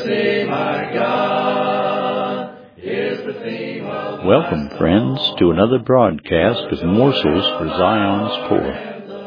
theme, my God, is the theme of Welcome, friends, to another broadcast of Morsels for Zion's Poor.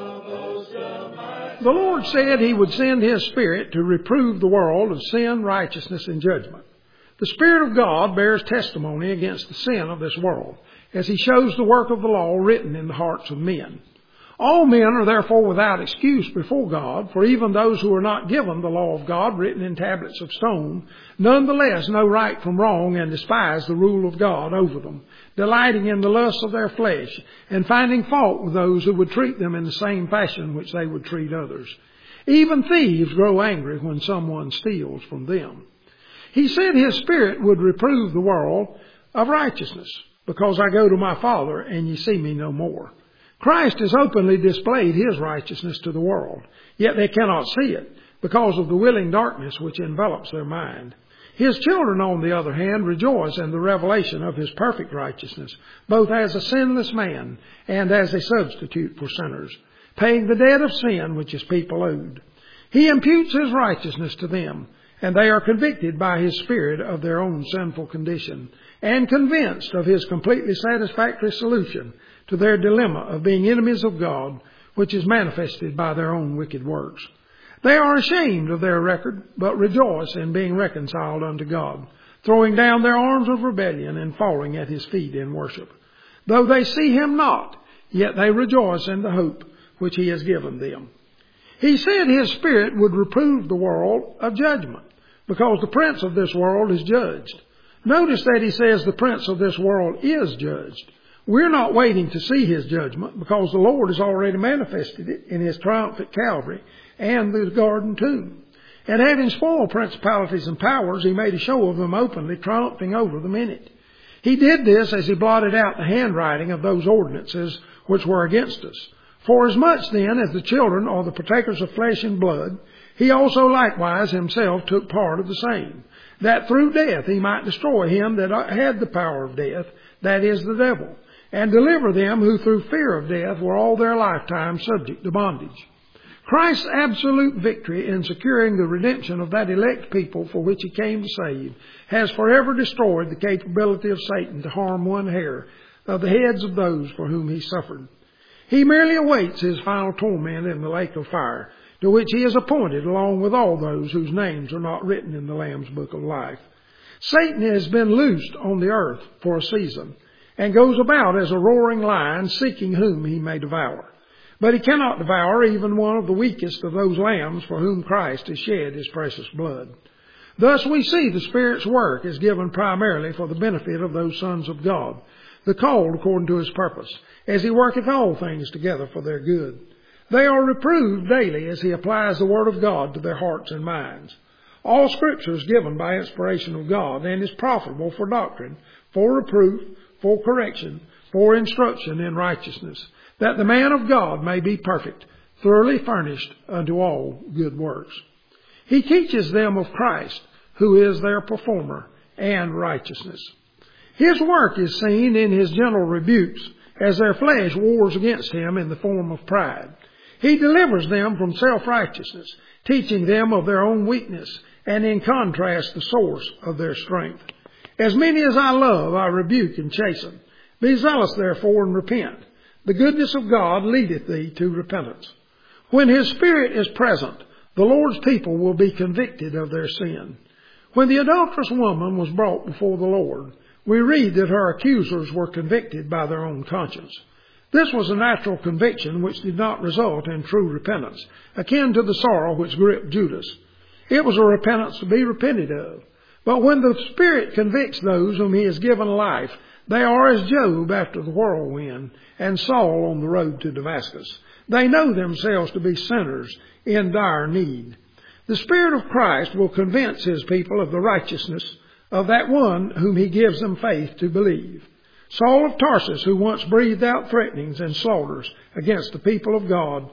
The Lord said He would send His Spirit to reprove the world of sin, righteousness, and judgment. The Spirit of God bears testimony against the sin of this world, as He shows the work of the law written in the hearts of men. All men are therefore without excuse before God, for even those who are not given the law of God written in tablets of stone, nonetheless know right from wrong and despise the rule of God over them, delighting in the lusts of their flesh, and finding fault with those who would treat them in the same fashion which they would treat others. Even thieves grow angry when someone steals from them. He said His Spirit would reprove the world of righteousness, because I go to my Father, and ye see me no more. Christ has openly displayed His righteousness to the world, yet they cannot see it, because of the willing darkness which envelops their mind. His children, on the other hand, rejoice in the revelation of His perfect righteousness, both as a sinless man and as a substitute for sinners, paying the debt of sin which His people owed. He imputes His righteousness to them, and they are convicted by His Spirit of their own sinful condition, and convinced of His completely satisfactory solution to their dilemma of being enemies of God, which is manifested by their own wicked works. They are ashamed of their record, but rejoice in being reconciled unto God, throwing down their arms of rebellion and falling at His feet in worship. Though they see Him not, yet they rejoice in the hope which He has given them. He said His Spirit would reprove the world of judgment, because the prince of this world is judged. Notice that He says the prince of this world is judged. We're not waiting to see His judgment, because the Lord has already manifested it in His triumph at Calvary and the garden tomb. And having spoiled principalities and powers, He made a show of them openly, triumphing over them in it. He did this as He blotted out the handwriting of those ordinances which were against us. For as much then as the children are the partakers of flesh and blood, He also likewise Himself took part of the same, that through death He might destroy him that had the power of death, that is, the devil, and deliver them who through fear of death were all their lifetime subject to bondage. Christ's absolute victory in securing the redemption of that elect people for which He came to save has forever destroyed the capability of Satan to harm one hair of the heads of those for whom He suffered. He merely awaits his final torment in the lake of fire, to which he is appointed along with all those whose names are not written in the Lamb's book of life. Satan has been loosed on the earth for a season, and goes about as a roaring lion, seeking whom he may devour. But he cannot devour even one of the weakest of those lambs for whom Christ has shed His precious blood. Thus we see the Spirit's work is given primarily for the benefit of those sons of God, the called according to His purpose, as He worketh all things together for their good. They are reproved daily as He applies the Word of God to their hearts and minds. All Scripture is given by inspiration of God, and is profitable for doctrine, for reproof, for correction, for instruction in righteousness, that the man of God may be perfect, thoroughly furnished unto all good works. He teaches them of Christ, who is their performer, and righteousness. His work is seen in His gentle rebukes, as their flesh wars against Him in the form of pride. He delivers them from self-righteousness, teaching them of their own weakness, and in contrast the source of their strength. As many as I love, I rebuke and chasten. Be zealous, therefore, and repent. The goodness of God leadeth thee to repentance. When His Spirit is present, the Lord's people will be convicted of their sin. When the adulterous woman was brought before the Lord, we read that her accusers were convicted by their own conscience. This was a natural conviction which did not result in true repentance, akin to the sorrow which gripped Judas. It was a repentance to be repented of. But when the Spirit convicts those whom He has given life, they are as Job after the whirlwind, and Saul on the road to Damascus. They know themselves to be sinners in dire need. The Spirit of Christ will convince His people of the righteousness of that one whom He gives them faith to believe. Saul of Tarsus, who once breathed out threatenings and slaughters against the people of God,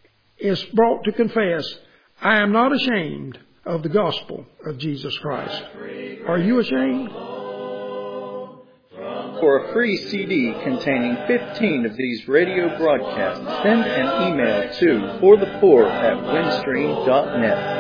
is brought to confess, I am not ashamed of the gospel of Jesus Christ. Are you ashamed? For a free CD containing 15 of these radio broadcasts, send an email to forthepoor@windstream.net.